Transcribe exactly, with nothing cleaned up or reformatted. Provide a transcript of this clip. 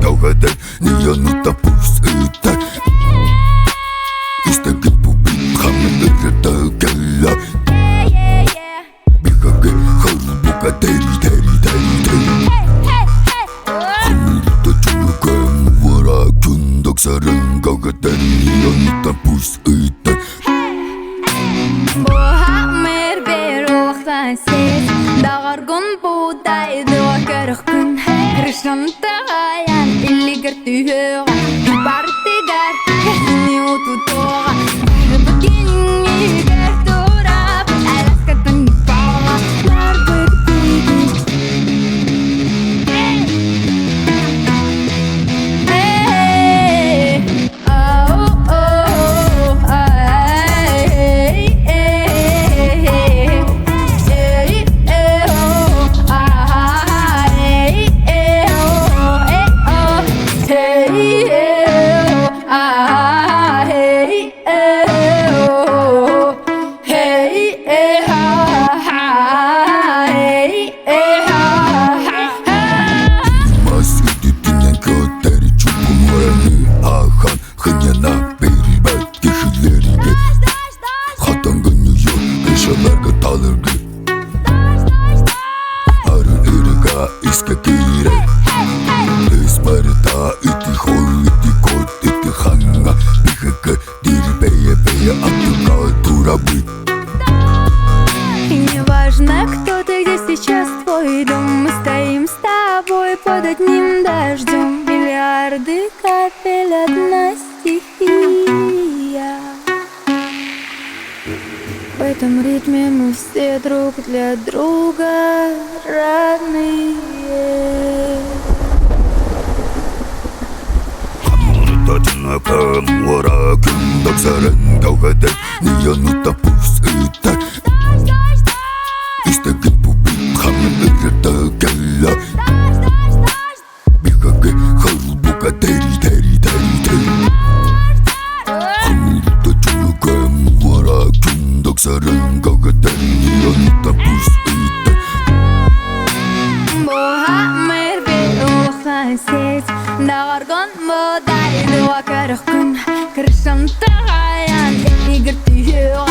kaugadan niyanıta pusita İstagin bu bir hamle ırıda gella Bihage halbuka deri deri deri deri Hamilda çuluka muvara kundak sarang kaugadan niyanıta pusita Dagargun buday dökerkün Krishantagayan illigertyhöga Partigar hesni ututoga Begini gerturab Alaskatan nipaga Nargötkuikin Hey Oh oh Hey Hey Hey Iska kire Esparta iti hol iti kot iti hanga Bihaka diri бея бея атука турабы И не важно, кто ты, где сейчас твой дом. Мы стоим с тобой под одним дождем. Миллиарды капель, одна стихия. В этом ритме мы все друг для друга родные. Однако мора күндік сарын kaugadan niyanıta pusita İstagin bu bir hamle ırıda gella Bihage halbuka deri deri deri deri Hamilda çuluka muvara kundak sarang kaugadan niyanıta pusita Bohamer beohaset Dagargon modal dökerkün Krishantagayan illigertyhöga